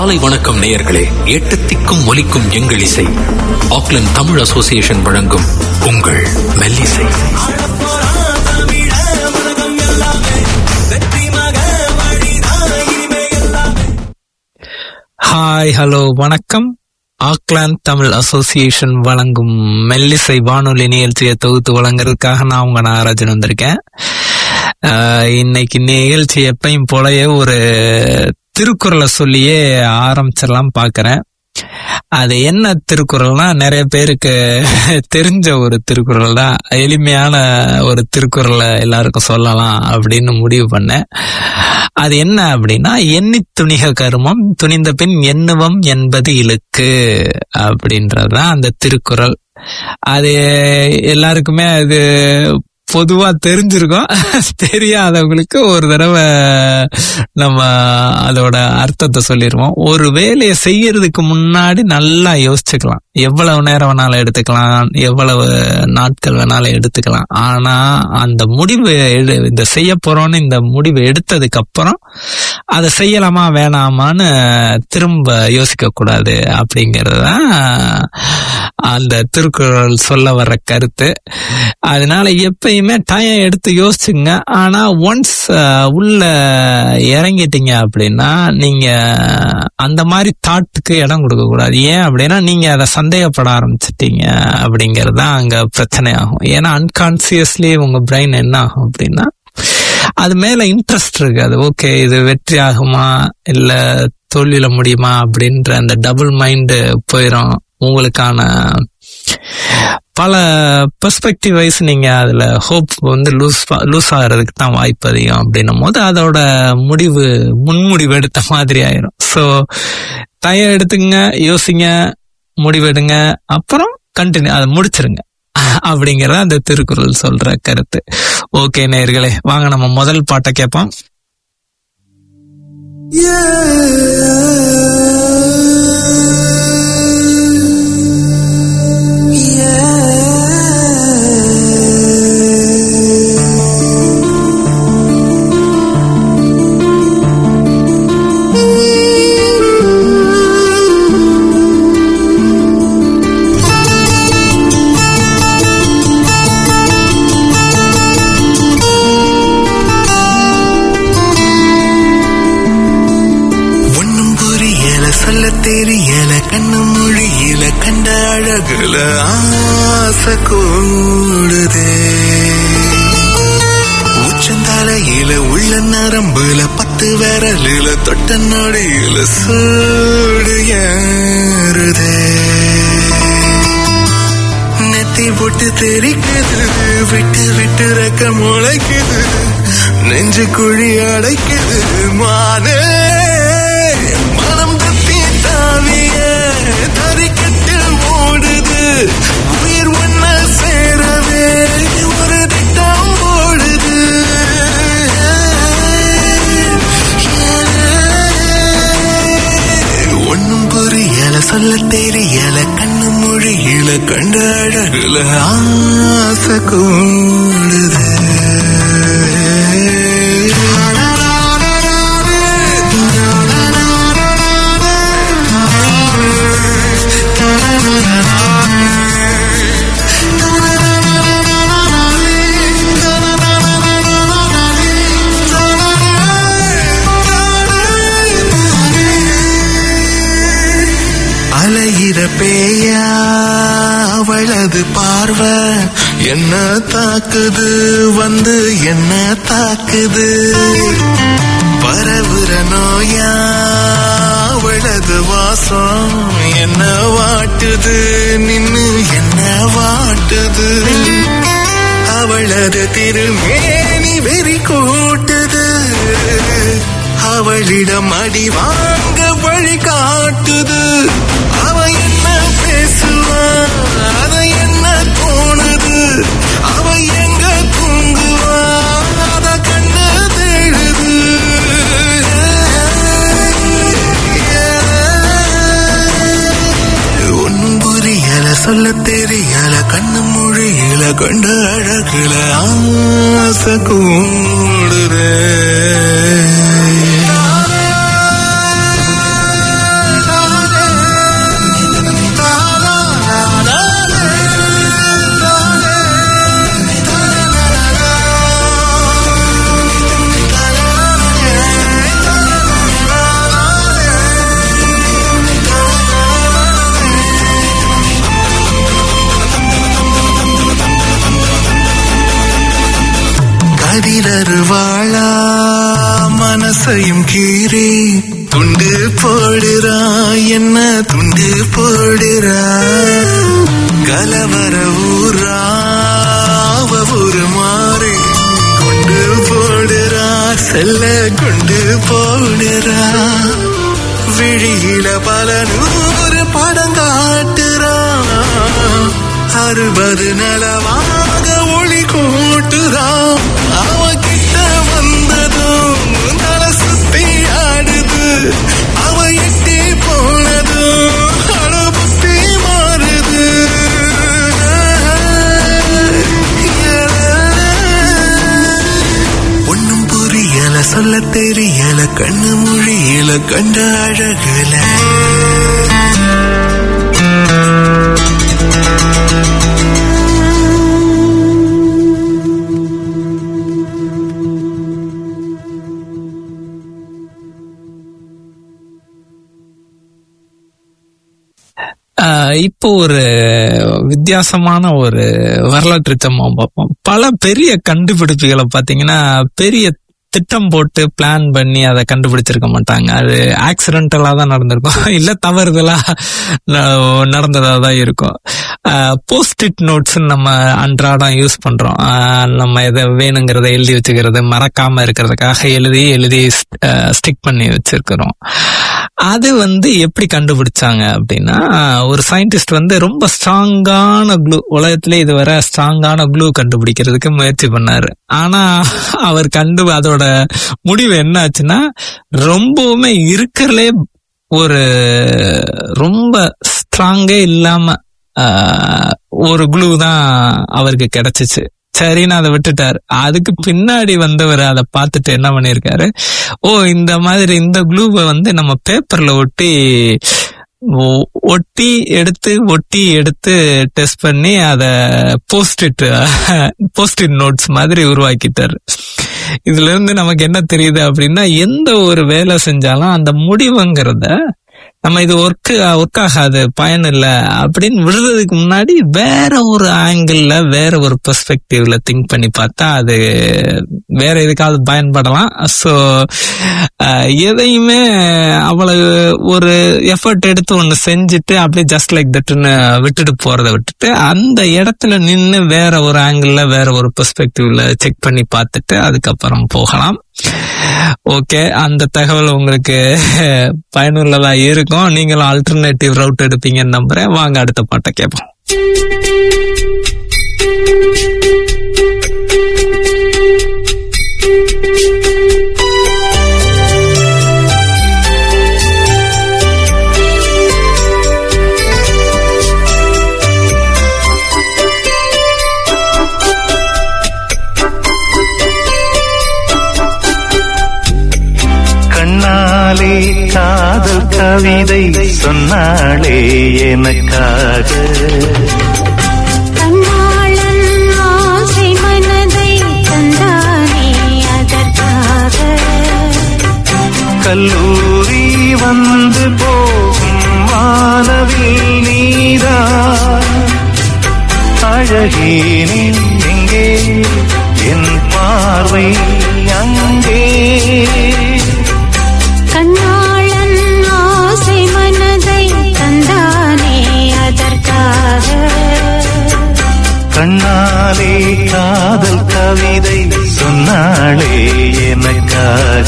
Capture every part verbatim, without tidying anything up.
காலை வணக்கம் நேயர்களே. எட்டு திக்கும் ஒலிக்கும் எங்கள் இசை ஆக்லாந்து தமிழ் அசோசியேஷன் வழங்கும் உங்கள் மெல்லிசை. ஹாய், ஹலோ, வணக்கம். ஆக்லாந்து தமிழ் அசோசியேஷன் வழங்கும் மெல்லிசை வானொலி நிகழ்ச்சியை தொகுத்து வழங்குறதுக்காக நான் உங்க நாகராஜன் வந்திருக்கேன். இன்னைக்கு நிகழ்ச்சி எப்பயும் போலயே ஒரு திருக்குறளை சொல்லியே ஆரம்பிச்சிடலாம் பாக்குறேன். அது என்ன திருக்குறள்னா, நிறைய பேருக்கு தெரிஞ்ச ஒரு திருக்குறள் தான். எளிமையான ஒரு திருக்குறளை எல்லாருக்கும் சொல்லலாம் அப்படின்னு முடிவு பண்ணேன். அது என்ன அப்படின்னா, எண்ணி துணிக கருமம் துணிந்த பின் எண்ணுவம் என்பது இழுக்கு அப்படின்றதுதான் அந்த திருக்குறள். அது எல்லாருக்குமே அது பொதுவா தெரிஞ்சிருக்கும். தெரியாதவங்களுக்கு ஒரு தடவை நம்ம அதோட அர்த்தத்தை சொல்லிடுவோம். ஒரு வேலையை செய்யறதுக்கு முன்னாடி நல்லா யோசிச்சுக்கலாம். எவ்வளவு நேரம் வேணாலும் எடுத்துக்கலாம், எவ்வளவு நாட்கள் வேணாலும் எடுத்துக்கலாம். ஆனா அந்த முடிவு இந்த செய்ய போறோம்னு இந்த முடிவு எடுத்ததுக்கு அப்புறம் அதை செய்யலாமா வேணாமான்னு திரும்ப யோசிக்க கூடாது அப்படிங்கறதுதான் அந்த திருக்குறள் சொல்ல வர்ற கருத்து. அதனால எப்பயுமே டைம் எடுத்து யோசிச்சுங்க. ஆனா ஒன்ஸ் உள்ள இறங்கிட்டீங்க அப்படின்னா நீங்க அந்த மாதிரி தாட்டுக்கு இடம் கொடுக்க கூடாது. ஏன் அப்படின்னா, நீங்க அதை சந்தேகப்பட ஆரம்பிச்சிட்டீங்க அப்படிங்கறது தான் அங்க பிரச்சனை ஆகும். ஏன்னா அன்கான்சியஸ்லி உங்க பிரெயின் என்ன ஆகும் அப்படின்னா, அது மேல இன்ட்ரெஸ்ட் இருக்காது. ஓகே, இது வெற்றி ஆகுமா இல்ல தோல்வியில முடியுமா அப்படின்ற அந்த டபுள் மைண்ட் போயிடும். உங்களுக்கான பல பெர்ஸ்பெக்டிவ் வைஸ் நீங்க அதுல ஹோப் வந்து லூஸ் லூஸ் ஆகிறதுக்கு தான் வாய்ப்பு அதிகம். அப்படின்னும் போது அதோட முடிவு முன்முடிவு எடுத்த மாதிரி ஆயிரும். ஸோ தயம் எடுத்துங்க, யோசிங்க, முடிவெடுங்க, அப்புறம் கண்டினியூ அதை முடிச்சிருங்க அப்படிங்கறத அந்த திருக்குறள் சொல்ற கருத்து. ஓகே நேயர்களே, வாங்க நம்ம முதல் பாட்டை கேட்போம். தெரியல கண்ணு மொழியில கண்ட அழகுல ஆசை கூடுதே, உச்சந்தலையில உள்ள நரம்புல பத்து விரலில தொட்ட நொடியில சூடு ஏறுதே, நெத்தி போட்டு தெரிக்குது, விட்டு விட்டு ரெக்க முளைக்குது, நெஞ்சு குழி அடைக்குது, மானே மனம் தத்தி தாவிய தறிக்கட்டில் ஓடுது, உயிர் ஒன்ன சேரவே ஒரு திட்டம் ஓடுது, ஒன்னும் புரியல சொல்ல தெரியல கண்ணு மொழியில கண்ட அழகுல ஆசை கூடுது. அலையிற பேயா அவளது பார்வை என்ன தாக்குது, வந்து என்ன தாக்குது, பரவுற நோயா அவளது வாசம் என்ன வாட்டுது, நின்னு என்ன வாட்டுது, அவளது திருமேனி வெறி கூட்டுது, அவளிடம் அடி வாங்க வழி காட்டுது, அவ என்ன பேசுவா அத என்ன தோணுது, அவ எங்க தூங்குவா அத கண்ணு தேடுது, ஒன்னும் புரியல சொல்ல தெரியல கண்ணு மொழியில கண்ட அழகுல ஆசை கூடுதே. தருவாளா மனசையும் கீறி துண்டு போடுறா என்ன துண்டு போடுறா கலவர ஊரா ஊரு மாறி கொண்டு போடுறா செல்ல கொண்டு போடுறா விழியில பல நூறு படம் காட்டுறா அறுபது நலவாக ஒளி கூட்டுறா அவகிட்ட வந்ததும் நல சுத்தி ஆடுது அவ எட்டி போனதும் அழுபுத்தி மாறுது ஒன்னும் புரியல சொல்ல தெரியல கண்ணு மொழியில கண்ட அழகுல இப்போ ஒரு வித்தியாசமான ஒரு வரலாற்று சம்பவம் பார்ப்போம். பல பெரிய கண்டுபிடிப்புகளை பாத்தீங்கன்னா பெரிய திட்டம் போட்டு பிளான் பண்ணி அதை கண்டுபிடிச்சிருக்க மாட்டாங்க. அது ஆக்சிடென்டலா தான் நடந்திருக்கும், இல்ல தவறுதலா நடந்ததா தான் இருக்கும். போஸ்ட்-இட் நோட்ஸ் நம்ம அன்றாடம் யூஸ் பண்றோம். நம்ம எதை வேணுங்கிறத எழுதி வச்சுக்கிறது, மறக்காம இருக்கிறதுக்காக எழுதி எழுதி ஸ்டிக் பண்ணி வச்சிருக்கிறோம். அது வந்து எப்படி கண்டுபிடிச்சாங்க அப்படின்னா, ஒரு சயின்டிஸ்ட் வந்து ரொம்ப ஸ்ட்ராங்கான க்ளூ, உலகத்திலே இதுவரை ஸ்ட்ராங்கான க்ளூ கண்டுபிடிக்கிறதுக்கு முயற்சி பண்ணாரு. ஆனா அவர் கண்டு அதோட முடிவு என்ன ஆச்சுன்னா, ரொம்பவுமே இருக்கிறதுலே ஒரு ரொம்ப ஸ்ட்ராங்கே இல்லாம ஒரு க்ளூ தான் அவருக்கு கிடைச்சிச்சு. சரின்னு அதை விட்டுட்டாரு. அதுக்கு பின்னாடி வந்தவர் அதை பார்த்துட்டு என்ன பண்ணிருக்காரு, ஓ இந்த மாதிரி இந்த க்ளூவை வந்து நம்ம பேப்பர்ல ஒட்டி ஒட்டி எடுத்து ஒட்டி எடுத்து டெஸ்ட் பண்ணி அதை போஸ்ட்-இட் போஸ்ட்-இட் நோட்ஸ் மாதிரி உருவாக்கிட்டாரு. இதுல இருந்து நமக்கு என்ன தெரியுது அப்படின்னா, எந்த ஒரு வேலை செஞ்சாலும் அந்த முடிவுங்கிறத நம்ம இது ஒர்க் ஒர்க் ஆகாது, பயன் இல்லை அப்படின்னு விடுறதுக்கு முன்னாடி வேற ஒரு ஆங்கிள் வேற ஒரு பெர்ஸ்பெக்டிவ்ல திங்க் பண்ணி பார்த்தா அது வேற எதுக்காவது பயன்படலாம். ஸோ எதையுமே அவ்வளவு ஒரு எஃபர்ட் எடுத்து ஒன்று செஞ்சுட்டு அப்படியே ஜஸ்ட் லைக் தட்னு விட்டுட்டு போறதை விட்டுட்டு அந்த இடத்துல நின்று வேற ஒரு ஆங்கிள் வேற ஒரு பெர்ஸ்பெக்டிவ்ல செக் பண்ணி பார்த்துட்டு அதுக்கப்புறம் போகலாம். ஓகே, அந்த தகவல் உங்களுக்கு பயனுள்ளதா இருக்கும். நீங்களும் ஆல்டர்னேட்டிவ் ரவுட் எடுப்பீங்கன்னு நம்புறேன். வாங்க அடுத்த பாட்டை கேட்போம். காதல் கவிதை சொன்னாளே எனக்காக, கண்ணாளன் ஆசை மனதை தந்தானே அதற்காக, கல்லூரி வந்து போகும் வானவில் நீரா அழகேனில் எங்கே என் பார்வை அங்கே, கண்ணாளன் ஆசை மனதை தந்தானே அதற்காக, கண்ணாலே காதல் கவிதை சொன்னாளே எனக்காக.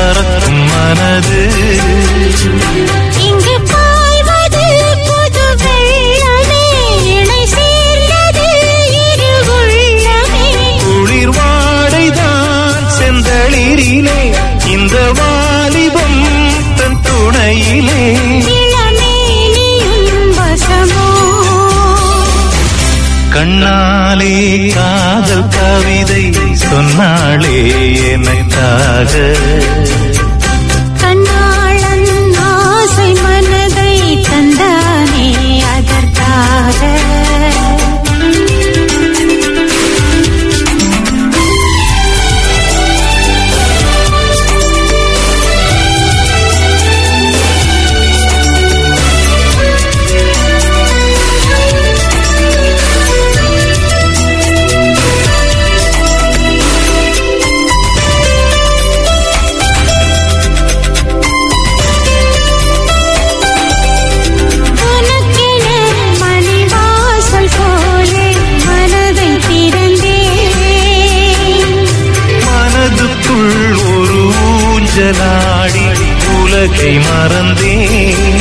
பறக்கும் மனது இங்கு பாய்வது புது வெள்ளமே இணை சேர்ந்தது இரு உள்ளமே குளிர் வாடைதான் செந்தளிரிலே இந்த வாலிபம் தன் துணையிலே இளமேனியும் வசமோ கண்ணாலே காதல் கவிதை சொன்னாளே எனக்காக கண்ணாளன் ஆசை மனதை தந்தானே அதற்காக நாடி உலகை மறந்தேன்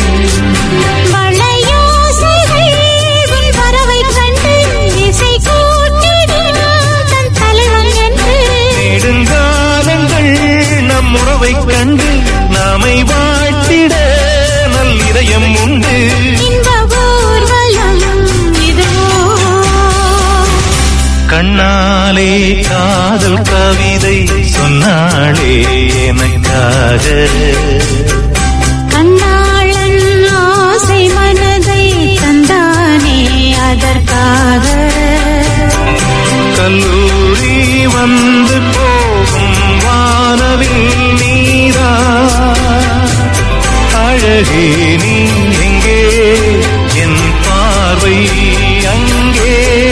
வளையோசைகள் உன் வரவை கண்டு இசை கூட்டிடும் தன் தலைவன் என்று நெடுங்காலங்கள் நம் உறவை கண்டு நாமை வாழ்த்திட நல்லிதயம் உண்டு இன்ப ஊர்வலம் இதுவோ கண்ணாலே காதல் கவிதை சொன்னாளே எனக்காக கண்ணாளன் ஆசை மனதை தந்தானே அதற்காக கல்லூரி வந்து போகும் வானவில் நீரா அழகே நீ எங்கே என் பார்வை அங்கே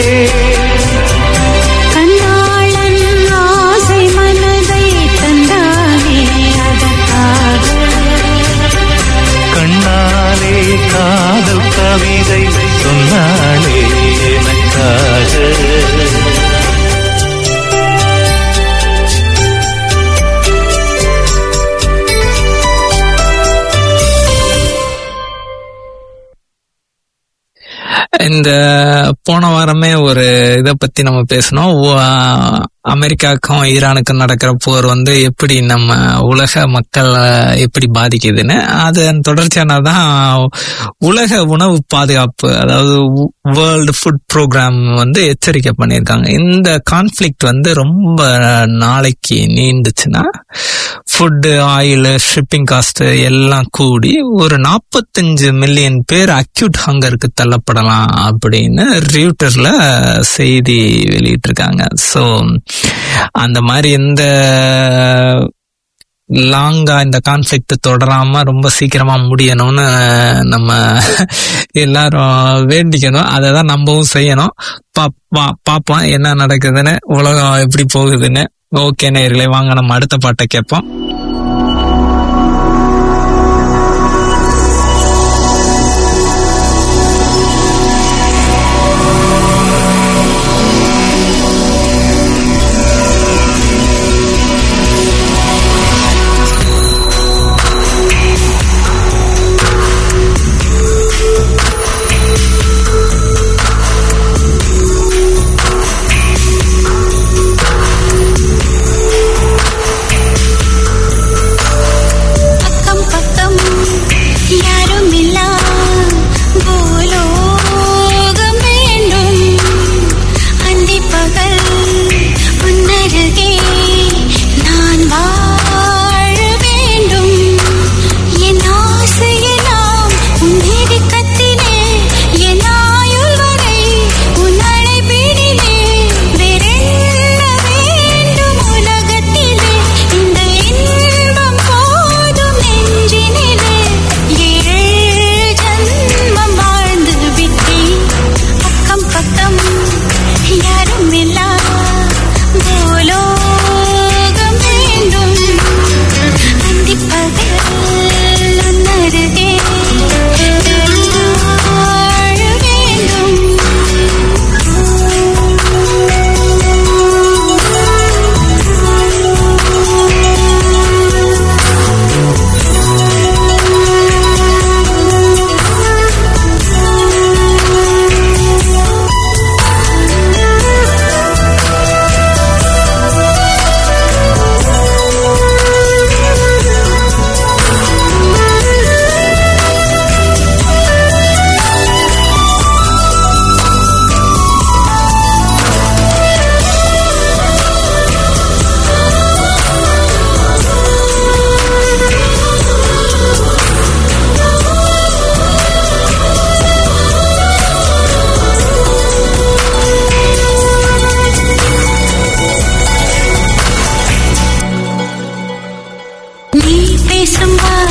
கண்ணாலே காதல் கவிதை சொன்னாளே எனக்காக இந்த போன வாரமே ஒரு இதை பத்தி நம்ம பேசணும். அமெரிக்காவுக்கும் ஈரானுக்கும் நடக்கிற போர் வந்து எப்படி நம்ம உலக மக்கள் எப்படி பாதிக்குதுன்னு, அதன் தொடர்ச்சியானதான் உலக உணவு பாதுகாப்பு, அதாவது வேர்ல்டு ஃபுட் ப்ரோக்ராம் வந்து எச்சரிக்கை பண்ணியிருக்காங்க. இந்த கான்ஃபிளிக்ட் வந்து ரொம்ப நாளைக்கு நீண்டுச்சுன்னா ஃபுட்டு, ஆயில், ஷிப்பிங் காஸ்ட் எல்லாம் கூடி ஒரு நாற்பத்தஞ்சு மில்லியன் பேர் அக்யூட் ஹங்கருக்கு தள்ளப்படலாம் அப்படின்னு ரியூட்டர்ல செய்தி வெளியிட்டிருக்காங்க. ஸோ அந்த மாதிரி எந்த லாங்கா இந்த கான்ஃபிளிக்ட் தொடராம ரொம்ப சீக்கிரமா முடியணும்னு நம்ம எல்லாரும் வேண்டிக்கணும். அதை தான் நம்பவும் செய்யணும். பாப்போம் என்ன நடக்குதுன்னு, உலகம் எப்படி போகுதுன்னு. ஓகே நேயர்களே, வாங்க நம்ம அடுத்த பாட்டை கேட்போம்.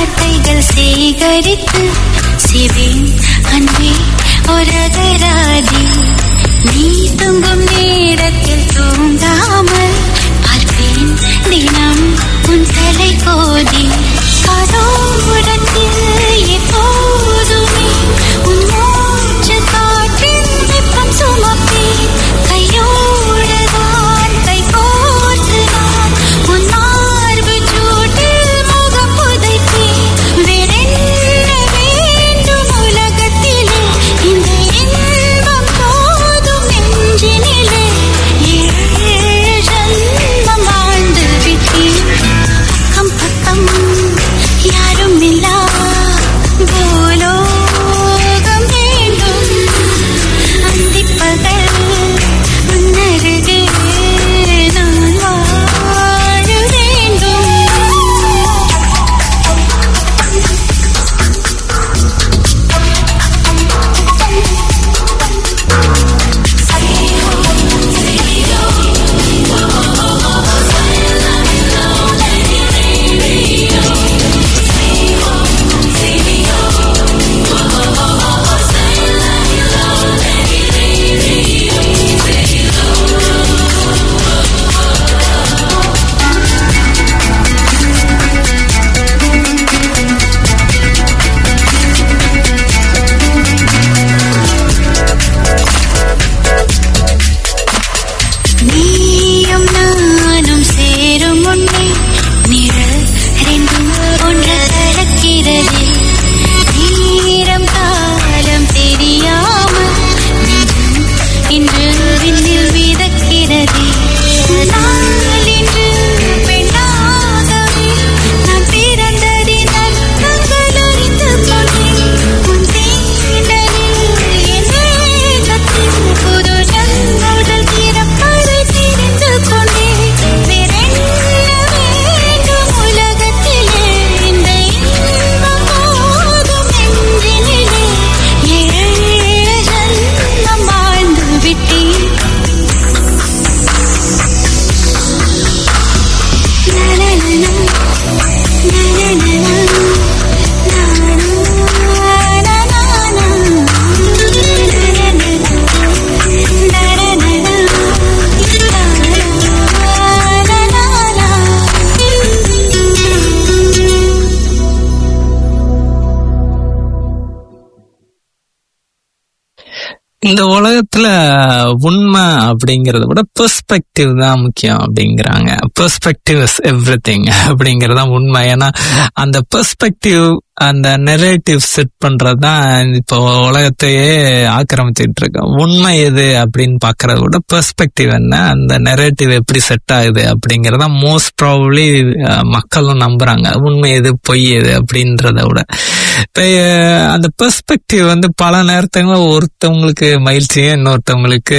வார்த்தைகள் சேகரித்து சிவேன் அன்பே ஒரகராதி. நீ தூங்கும் நேரத்தில் தூங்காமல் பார்ப்பேன் தினம் உன் தலை கோதி. கரோடத்தில் எப்போதுமே உன் மூச்சு காற்றின் வெப்பம் சுமப்பேன். கையோடுதான் கை கோர்த்து நான் உன் மார்பு சூட்டில் முகம் புதைப்பேன். வேறென்ன வேண்டும் உலகத்திலே இந்த இன்பம் போதும் நெஞ்சினிலே. ஏழு ஜன்மம் வாழ்ந்து விட்டேன். அக்கம் பக்கம் யாரும் இல்லா பூலோகம் வேண்டும். அந்திப்பகல் உன்னருகே நான் வாழ வேண்டும். நீயும் நானும் சேரும் முன்னே நிழல் ரெண்டும் ஒன்று கலக்கிறது. நேரம் காலம் தெரியாமல் நிஜம் இன்று விண்ணில் மிதக்கிறது. நாள் இன்று பெண்ணாகவே நான் பிறந்ததின் அர்த்தங்கள் அறிந்து கொண்டேன். உன் தேடலில் என் வேகத்தில் புது ஜன்னல்கள் திறப்பதை தெரிந்து கொண்டேன். வேறென்ன வேண்டும் உலகத்திலே இந்த இன்பம் போதும் நெஞ்சினிலே. ஏழு ஜன்மம் வாழ்ந்து விட்டேன். இந்த உலகத்துல உண்மை அப்படிங்கறத விட பெர்ஸ்பெக்டிவ் தான் முக்கியம் அப்படிங்கிறாங்க. பெர்ஸ்பெக்டிவ் இஸ் எவ்ரிதிங் அப்படிங்கறதான் உண்மை. ஏன்னா அந்த பெர்ஸ்பெக்டிவ் அந்த நெரேட்டிவ் செட் பண்றதுதான் இப்போ உலகத்தையே ஆக்கிரமிச்சுட்டு இருக்கு. உண்மை எது அப்படின்னு பாக்குறத விட பெர்ஸ்பெக்டிவ் என்ன, அந்த நெரேட்டிவ் எப்படி செட் ஆகுது அப்படிங்கறத மோஸ்ட் ப்ராபப்ளி மக்களும் நம்புறாங்க. உண்மை எது பொய் எது அப்படின்றத விட இப்ப அந்த பெர்ஸ்பெக்டிவ் வந்து பல நேரத்துல ஒருத்தவங்களுக்கு மகிழ்ச்சியும் இன்னொருத்தவங்களுக்கு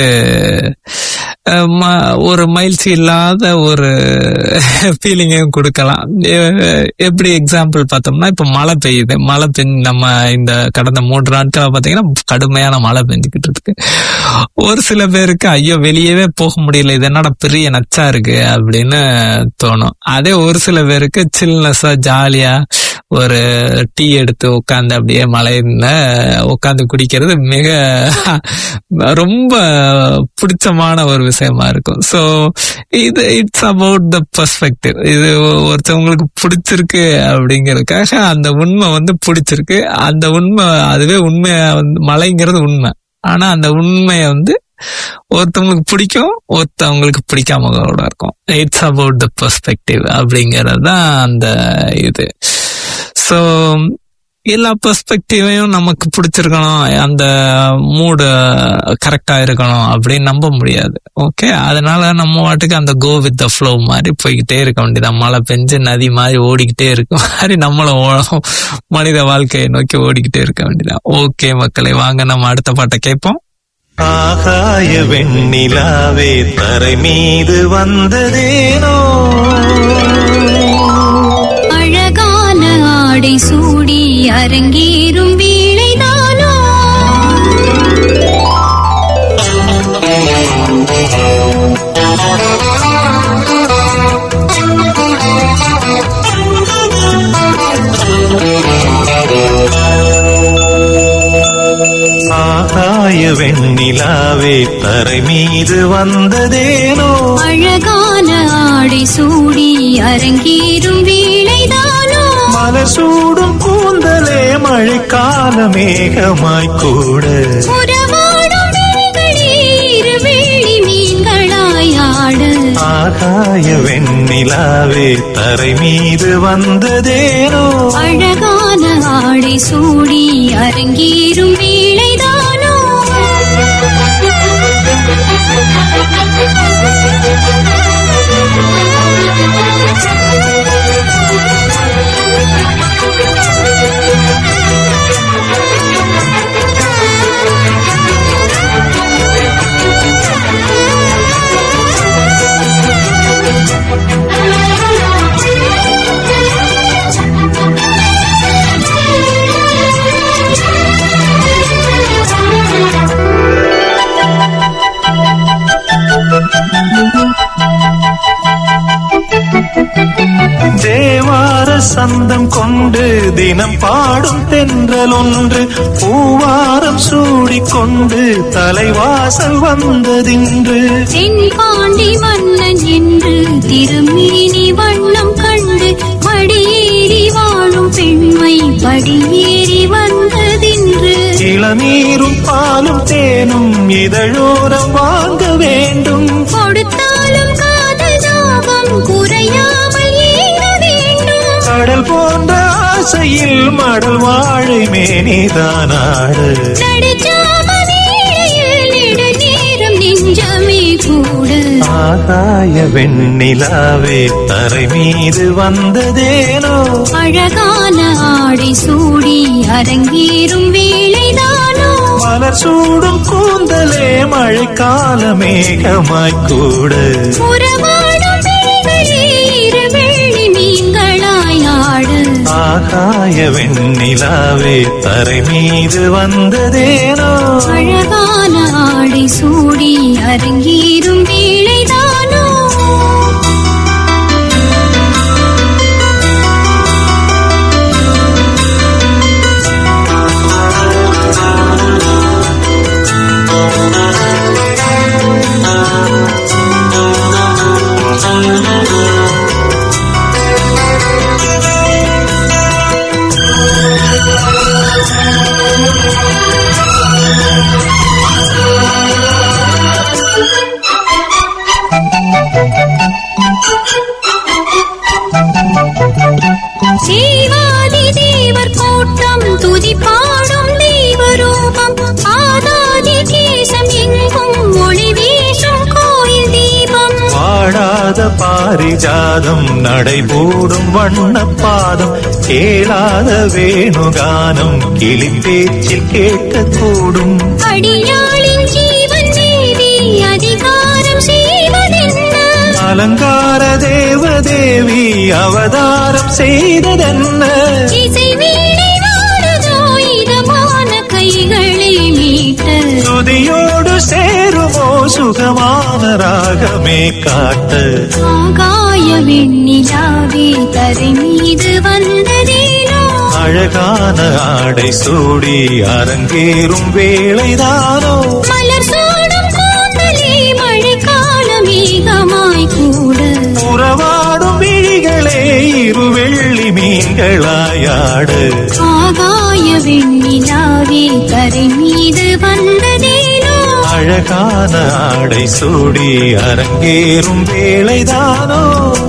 ஒரு மகிழ்ச்சி இல்லாத ஒரு ஃபீலிங்கையும் கொடுக்கலாம். எப்படி எக்ஸாம்பிள் பார்த்தோம்னா இப்ப மழை பெய்யுது. மழை பெஞ்சு நம்ம இந்த கடந்த மூன்று நாட்களா பாத்தீங்கன்னா கடுமையான மழை பெஞ்சுக்கிட்டு இருக்கு. ஒரு சில பேருக்கு ஐயோ வெளியவே போக முடியல, இது என்னடா பெரிய நச்சா இருக்கு அப்படின்னு தோணும். அதே ஒரு சில பேருக்கு சில்னஸா ஜாலியா ஒரு டீ எடுத்து உட்காந்து அப்படியே மழையில உட்காந்து குடிக்கிறது மிக ரொம்ப பிடிச்சமான ஒரு விஷயமா இருக்கும். சோ இது இட்ஸ் அபவுட் த பெர்ஸ்பெக்டிவ். இது ஒருத்தவங்களுக்கு பிடிச்சிருக்கு அப்படிங்கறதுக்காக அந்த உண்மை வந்து பிடிச்சிருக்கு, அந்த உண்மை அதுவே உண்மையா வந்து மழைங்கிறது உண்மை. ஆனா அந்த உண்மையை வந்து ஒருத்தவங்களுக்கு பிடிக்கும், ஒருத்தவங்களுக்கு பிடிக்காம கூட இருக்கும். இட்ஸ் அபவுட் த பெர்ஸ்பெக்டிவ் அப்படிங்கறதுதான் அந்த இது. சோ எல்லா பெர்ஸ்பெக்டிவையும் நமக்கு பிடிச்சிருக்கணும், அந்த மூடு கரெக்டா இருக்கணும் அப்படின்னு நம்ப முடியாது. ஓகே, அதனால நம்ம வாட்டுக்கு அந்த கோ வித் த ஃப்ளோ மாதிரி போய்கிட்டே இருக்க வேண்டியதான். மழை பெஞ்சு நதி மாதிரி ஓடிக்கிட்டே இருக்க மாதிரி நம்மளும் மனித வாழ்க்கையை நோக்கி ஓடிக்கிட்டே இருக்க வேண்டியதான். ஓகே மக்களை, வாங்க நம்ம அடுத்த பாட்டை கேட்போம். ஆகாய வெண்ணிலாவே தரை மீது வந்ததேனோ, அழகான ஆடை சூடி அரங்கேறும் வீழைதானோ, தரை மீது வந்ததேனோ அழகான ஆடை சூடி அரங்கேறும் வேளைதானோ மலர் சூடும் கூந்தலே மழைக்கால மேகமாய் கூட உறவாடும் விழிகளே இருவெள்ளி மீன்களாயாட ஆகாய வெண்ணிலாவே தரை மீது வந்ததேனோ அழகான ஆடை சூடி அரங்கேறும் வேளைதானோ தேவார சந்தம் கொண்டு தினம் பாடும் தென்றல் ஒன்று பூவாரம் சூடிக்கொண்டு தலைவாசல் வந்ததின்று தென்பாண்டி மன்னன் என்று திருமேனி வண்ணம் கண்டு படியேறி வாழும் பெண்மை படியேறி வந்ததின்று இளநீரும் பாலும் தேனும் இதழோரம் வாங்க வேண்டும் கொடுத்தாலும் காதல் தாபம் குறையாமல் ஏற வேண்டும் கடல் போன்ற ஆசையில் மடல் வாழை மேனிதானாடு நடுச்சாம வேளையில் நெடுநேரம் நெஞ்சமே கூட ஆகாய வெண்ணிலாவே தரை மீது வந்ததேனோ அழகான ஆடை சூடி அரங்கேறும் வேளைதானோ மலர் சூடும் கூந்தலே மழைக்கால மேகமாய் கூட உறவாடும் விழிகளே இருவெள்ளி மீன்களாயாட ஆகாய வெண்ணிலாவே தரை மீது வந்ததேனோ அழகான ஆடை சூடி அரங்கேறும் வேளைதானோ தேவாதி தேவர் கூட்டம் துதி பாடும் தெய்வரூபம் ஆதாதி கேசம் எங்கும் ஒளி வீசும் கோயில் தீபம் பாடாத பாரிஜாதம் நடைபோடும் வண்ணப்பாதம் கேளாத வேணுகானம் கிளி பேச்சில் கேட்கக்கூடும் அடியாளின் ஜீவன் தேவி அதிகாரம் செய்வதென்ன அலங்கார தேவதேவி அவதாரம் செய்ததென்ன இசை வீணை நாடுதோ இதமான கைகளை மீட்ட துதியோடு சேருமோ சுகமான ராகமே காட்ட ஆகாய வெண்ணிலாவே தரை மீது வந்ததேனோ அழகான ஆடை சூடி அரங்கேறும் வேளைதானோ மலர் சூடும் கூந்தலே மழைக்கால மேகமாய் கூட உறவாடும் விழிகளே இருவெள்ளி மீன்களாயாடு ஆகாய வெண்ணிலாவே தரை மீது வந்ததேனோ அழகான ஆடை சூடி அரங்கேறும் வேளைதானோ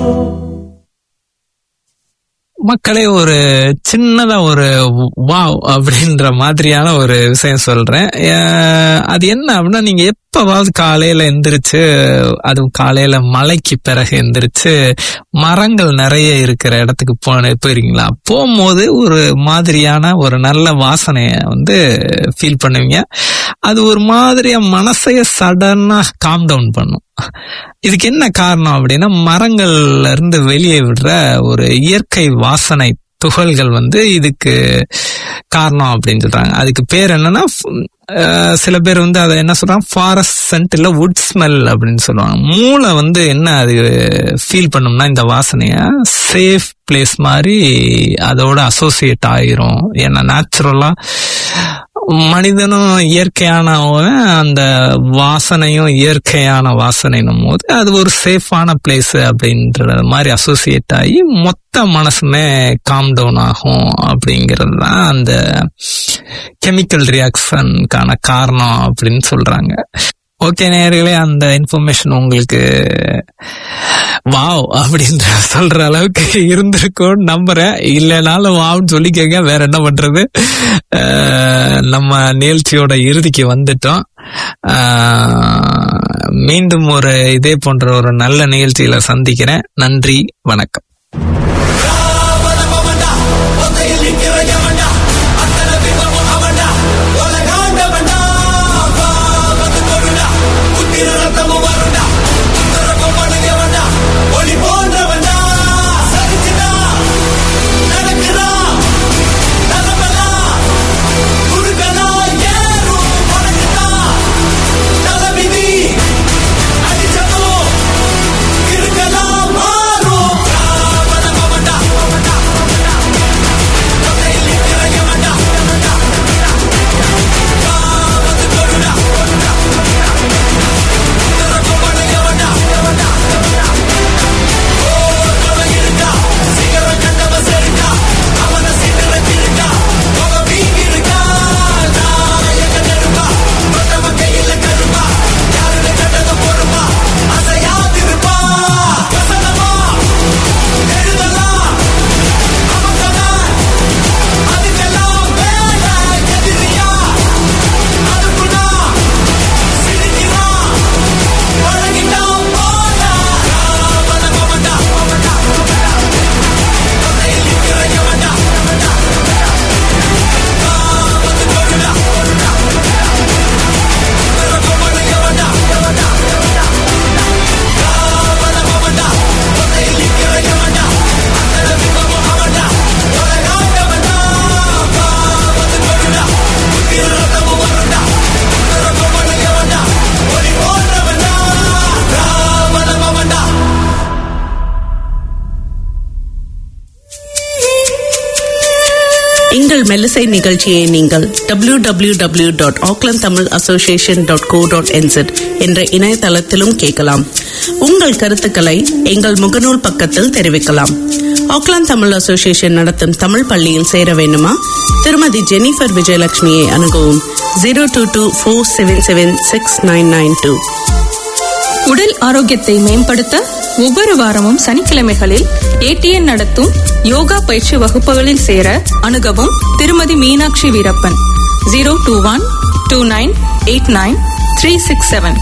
மக்களே, ஒரு சின்னதா ஒரு வாவ் அப்படின்ற மாதிரியான ஒரு விஷயம் சொல்றேன். அது என்ன அப்படின்னா, நீங்க எப்பவாவது காலையில எந்திரிச்சு, அதுவும் காலையில மழைக்கு பிறகு எந்திரிச்சு மரங்கள் நிறைய இருக்கிற இடத்துக்கு போன போயிருக்கீங்களா? போகும்போது ஒரு மாதிரியான ஒரு நல்ல வாசனைய வந்து ஃபீல் பண்ணுவீங்க. அது ஒரு மாதிரியா மனசைய சடனா காம் டவுன் பண்ணும். இதுக்கு என்ன காரணம் அப்படின்னா, மரங்கள்ல இருந்து வெளியே விடுற ஒரு இயற்கை வாசனை துகள்கள் வந்து இதுக்கு காரணம் அப்படின்னு சொல்றாங்க. அதுக்கு பேர் என்னன்னா, சில பேர் வந்து அதை என்ன சொல்றாங்க, ஃபாரஸ்ட் சென்ட் இல்ல வுட் ஸ்மெல் அப்படின்னு சொல்லுவாங்க. மூளை வந்து என்ன அது ஃபீல் பண்ணும்னா, இந்த வாசனைய சேஃப் பிளேஸ் மாதிரி அதோட அசோசியேட் ஆயிரும். ஏன்னா நேச்சுரலா மனிதனும் இயற்கையானவன், அந்த வாசனையும் இயற்கையான வாசனைன்னும் போது அது ஒரு சேஃபான பிளேஸ் அப்படின்ற மாதிரி அசோசியேட் ஆகி மொத்த மனசுமே காம் டவுன் ஆகும் அப்படிங்கிறது தான் அந்த கெமிக்கல் ரியாக்ஷனுக்கான காரணம் அப்படின்னு சொல்றாங்க. ஓகே நேயர்களே, அந்த இன்ஃபர்மேஷன் உங்களுக்கு வாவ் அப்படின்ற சொல்ற அளவுக்கு இருந்திருக்கும் நம்புறேன். இல்லைனாலும் வாவ்னு சொல்லிக்கங்க, வேற என்ன பண்றது. நம்ம நிகழ்ச்சியோட இறுதிக்கு வந்துட்டோம். மீண்டும் ஒரு இதே போன்ற ஒரு நல்ல நிகழ்ச்சியில சந்திக்கிறேன். நன்றி, வணக்கம். எங்கள் மெல்லிசை நிகழ்ச்சியை நீங்கள் W W W dot Auckland Tamil association dot co dot N Z என்ற இணையதளத்திலும் கேட்கலாம். உங்கள் கருத்துக்களை எங்கள் முகநூல் பக்கத்தில் தெரிவிக்கலாம். ஆக்லாந்து தமிழ் அசோசியேஷன் நடத்தும் தமிழ் பள்ளியில் சேர வேண்டுமா? திருமதி ஜெனிஃபர் விஜயலட்சுமியை அணுகவும். Zero two two four seven seven six nine nine two. உடல் ஆரோக்கியத்தை மேம்படுத்த ஒவ்வொரு வாரமும் சனிக்கிழமைகளில் ஏடிஎன் நடத்தும் யோகா பயிற்சி வகுப்புகளில் சேர அணுகவும் திருமதி Meenakshi Veerappan. Zero two one two nine eight nine three six seven.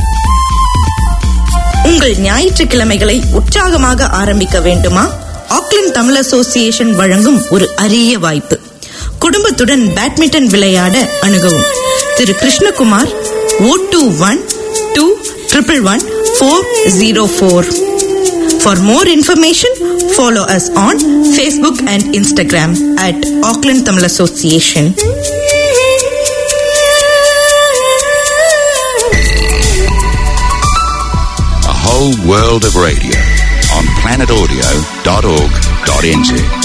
உங்கள் ஞாயிற்றுக்கிழமைகளை உற்சாகமாக ஆரம்பிக்க வேண்டுமா? ஆக்லாந்து தமிழ் அசோசியேஷன் வழங்கும் ஒரு அரிய வாய்ப்பு. குடும்பத்துடன் பேட்மிண்டன் விளையாட அணுகவும். திரு Krishnakumar, O two one two triple one four zero four. For more information, follow us on Facebook and Instagram at Auckland Tamil Association. A whole world of radio on planet audio dot org dot n z.